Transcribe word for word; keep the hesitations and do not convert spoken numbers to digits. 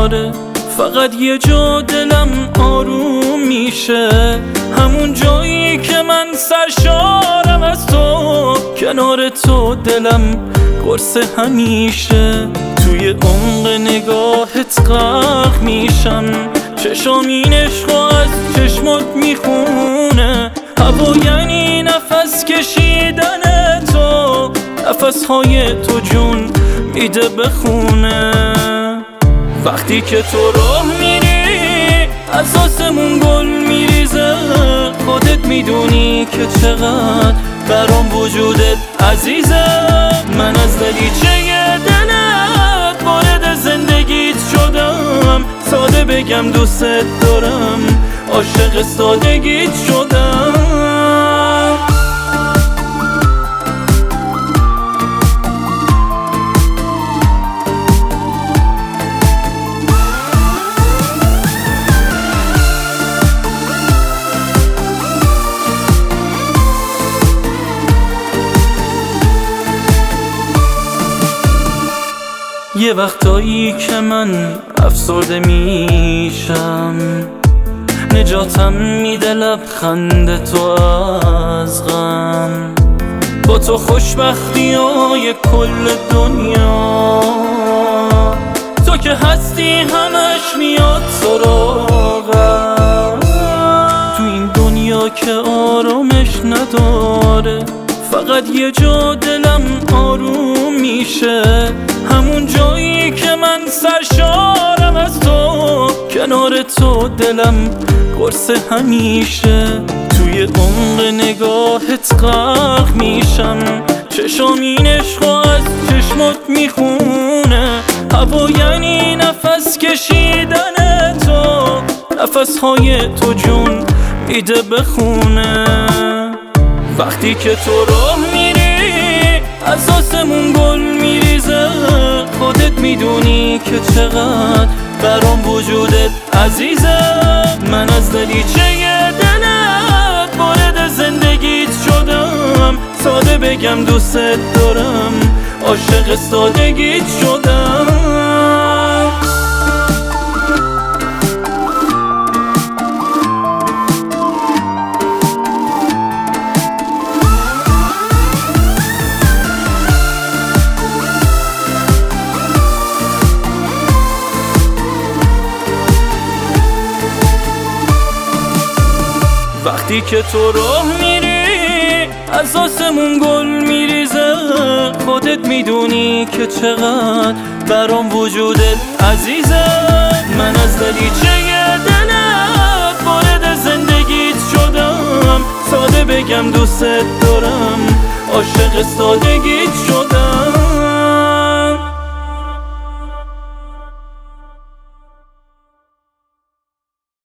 نداره. فقط یه جا دلم آروم میشه، همون جایی که من سرشارم از تو. کنار تو دلم قرص همیشه، توی عمق نگاهت غرق میشم. چشام این عشقو از چشمات میخونه، هوا یعنی نفس کشیدن تو. نفسهای تو جون میده بخونه. وقتی که تو راه میری از آسمون گل میریزه، خودت میدونی که چقدر برام وجودت عزیزه. من از دریچه دلت وارد زندگیت شدم، ساده بگم دوستت دارم، عاشق سادگیت شدم. یه وقتایی که من افسرده میشم، نجاتم میده لبخند تو از غم. با تو خوشبختی های کل دنیا، تو که هستی همش میاد سراغم. تو این دنیا که آرامش نداره، فقط یه جا دلم آروم میشه، همون جایی که من سرشارم از تو. کنار تو دلم قرص همیشه، توی عمق نگاهت غرق میشم. چشام این عشقو از چشمات میخونه، هوا یعنی نفس کشیدن تو. نفسهای تو جون میده بخونه. وقتی که تو راه میری از آسمون گل میریزه، خودت میدونی که چقدر برام وجودت عزیزه. من از دریچه دلت وارد زندگیت شدم، ساده بگم دوستت دارم، عاشق سادگیت شدم. وقتی که تو راه میری از آسمون گل میریزه، خودت میدونی که چقدر برام وجودت عزیزه. من از دریچه دلت وارد زندگیت شدم، ساده بگم دوستت دارم، عاشق سادگیت